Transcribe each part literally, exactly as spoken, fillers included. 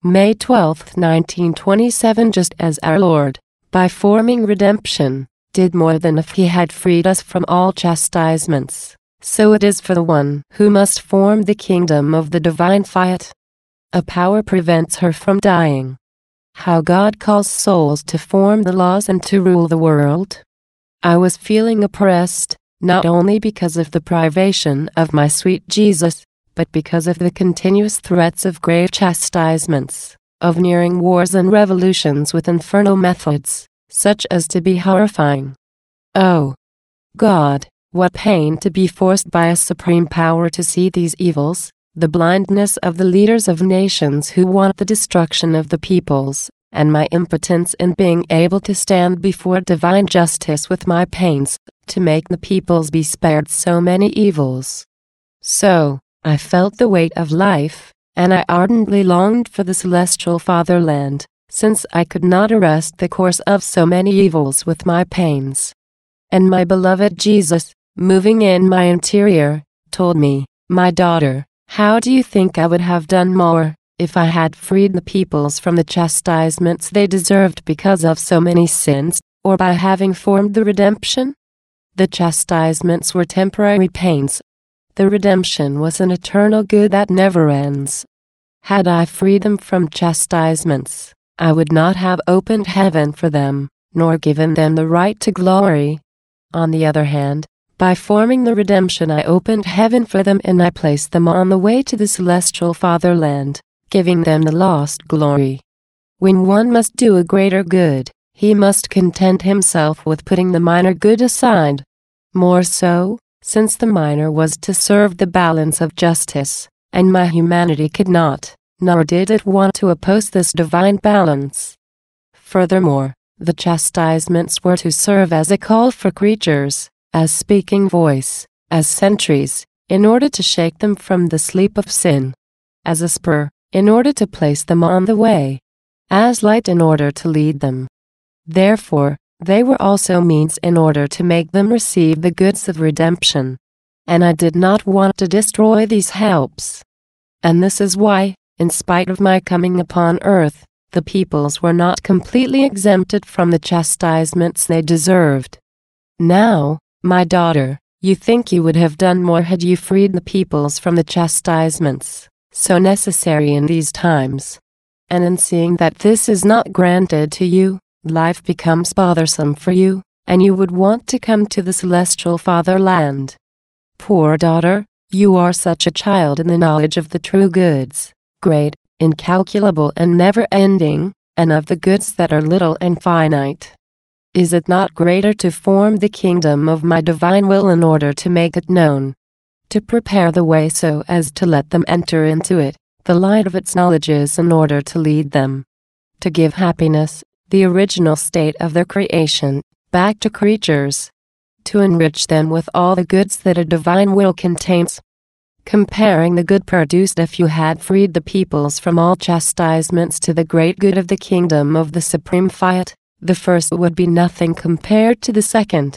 May twelfth, nineteen twenty-seven. Just as our Lord, by forming redemption, did more than if he had freed us from all chastisements, so it is for the one who must form the kingdom of the divine fiat. A power prevents her from dying. How God calls souls to form the laws and to rule the world. I was feeling oppressed, not only because of the privation of my sweet Jesus, but because of the continuous threats of grave chastisements, of nearing wars and revolutions with infernal methods, such as to be horrifying. Oh God, what pain to be forced by a supreme power to see these evils, the blindness of the leaders of nations who want the destruction of the peoples, and my impotence in being able to stand before divine justice with my pains, to make the peoples be spared so many evils. So, I felt the weight of life, and I ardently longed for the celestial fatherland, since I could not arrest the course of so many evils with my pains. And my beloved Jesus, moving in my interior, told me, "My daughter, how do you think I would have done more, if I had freed the peoples from the chastisements they deserved because of so many sins, or by having formed the redemption? The chastisements were temporary pains. The redemption was an eternal good that never ends. Had I freed them from chastisements, I would not have opened heaven for them, nor given them the right to glory. On the other hand, by forming the redemption I opened heaven for them and I placed them on the way to the celestial fatherland, giving them the lost glory. When one must do a greater good, he must content himself with putting the minor good aside. More so, since the minor was to serve the balance of justice, and my humanity could not, nor did it want to oppose this divine balance. Furthermore, the chastisements were to serve as a call for creatures, as speaking voice, as sentries, in order to shake them from the sleep of sin, as a spur, in order to place them on the way, as light in order to lead them. Therefore, they were also means in order to make them receive the goods of redemption. And I did not want to destroy these helps. And this is why, in spite of my coming upon earth, the peoples were not completely exempted from the chastisements they deserved. Now, my daughter, you think you would have done more had you freed the peoples from the chastisements, so necessary in these times. And in seeing that this is not granted to you, life becomes bothersome for you, and you would want to come to the celestial fatherland. Poor daughter, you are such a child in the knowledge of the true goods, great, incalculable and never-ending, and of the goods that are little and finite. Is it not greater to form the kingdom of my divine will in order to make it known? To prepare the way so as to let them enter into it, the light of its knowledges in order to lead them. To give happiness, the original state of their creation, back to creatures. To enrich them with all the goods that a divine will contains. Comparing the good produced if you had freed the peoples from all chastisements to the great good of the kingdom of the supreme fiat, the first would be nothing compared to the second.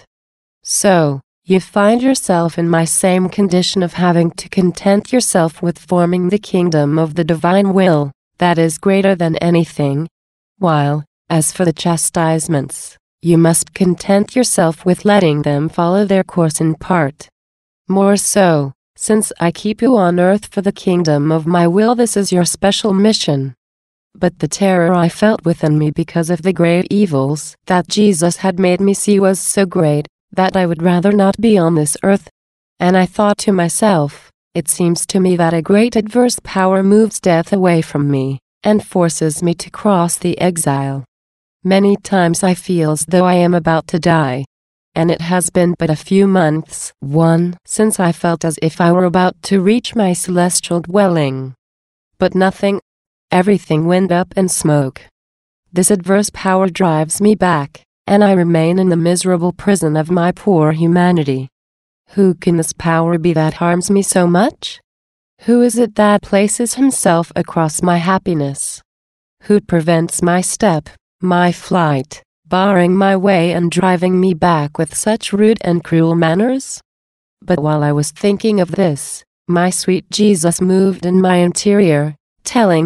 So, you find yourself in my same condition of having to content yourself with forming the kingdom of the divine will, that is greater than anything, while, as for the chastisements, you must content yourself with letting them follow their course in part. More so, since I keep you on earth for the kingdom of my will, this is your special mission. But the terror I felt within me because of the grave evils that Jesus had made me see was so great, that I would rather not be on this earth. And I thought to myself, it seems to me that a great adverse power moves death away from me, and forces me to cross the exile. Many times I feel as though I am about to die. And it has been but a few months, one, since I felt as if I were about to reach my celestial dwelling. But nothing, everything went up in smoke. This adverse power drives me back, and I remain in the miserable prison of my poor humanity. Who can this power be that harms me so much? Who is it that places himself across my happiness? Who prevents my step, my flight, barring my way and driving me back with such rude and cruel manners? But while I was thinking of this, my sweet Jesus moved in my interior, telling me,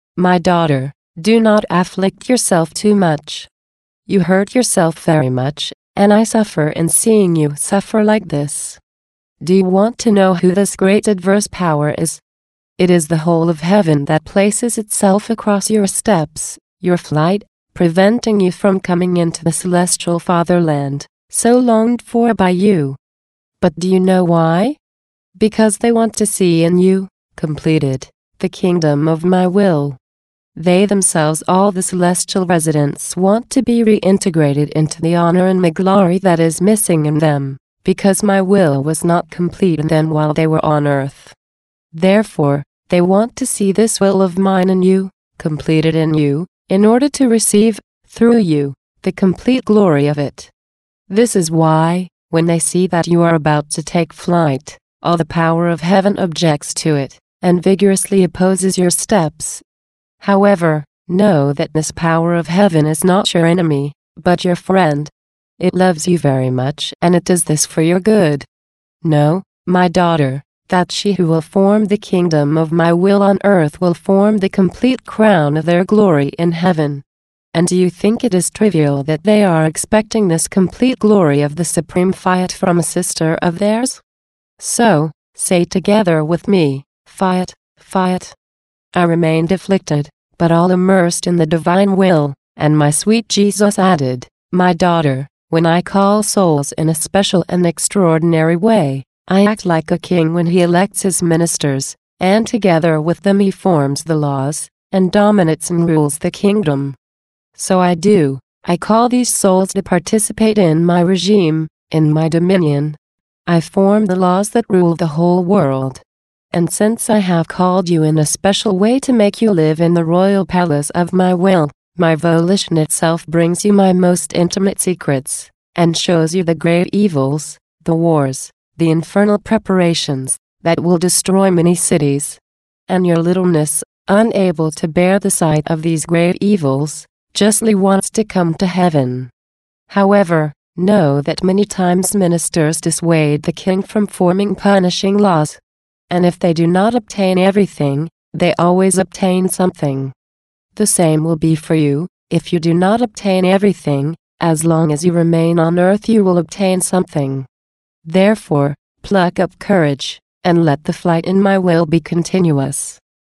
My daughter, do not afflict yourself too much. You hurt yourself very much, and I suffer in seeing you suffer like this. Do you want to know who this great adverse power is? It is the whole of heaven that places itself across your steps, your flight, preventing you from coming into the celestial fatherland, so longed for by you. But do you know why? Because they want to see in you, completed, the kingdom of my will. They themselves, all the celestial residents, want to be reintegrated into the honor and the glory that is missing in them, because my will was not complete in them while they were on earth. Therefore, they want to see this will of mine in you, completed in you, in order to receive, through you, the complete glory of it. This is why, when they see that you are about to take flight, all the power of heaven objects to it, and vigorously opposes your steps. However, know that this power of heaven is not your enemy, but your friend. It loves you very much, and it does this for your good. Know, my daughter, that she who will form the kingdom of my will on earth will form the complete crown of their glory in heaven. And do you think it is trivial that they are expecting this complete glory of the supreme fiat from a sister of theirs? So, say together with me, fiat, fiat. I remained afflicted, but all immersed in the divine will, and my sweet Jesus added, my daughter, when I call souls in a special and extraordinary way, I act like a king when he elects his ministers, and together with them he forms the laws, and dominates and rules the kingdom. So I do, I call these souls to participate in my regime, in my dominion. I form the laws that rule the whole world. And since I have called you in a special way to make you live in the royal palace of my will, my volition itself brings you my most intimate secrets, and shows you the grave evils, the wars, the infernal preparations, that will destroy many cities. And your littleness, unable to bear the sight of these grave evils, justly wants to come to heaven. However, know that many times ministers dissuade the king from forming punishing laws. And if they do not obtain everything, they always obtain something. The same will be for you, if you do not obtain everything, as long as you remain on earth you will obtain something. Therefore, pluck up courage, and let the flight in my will be continuous.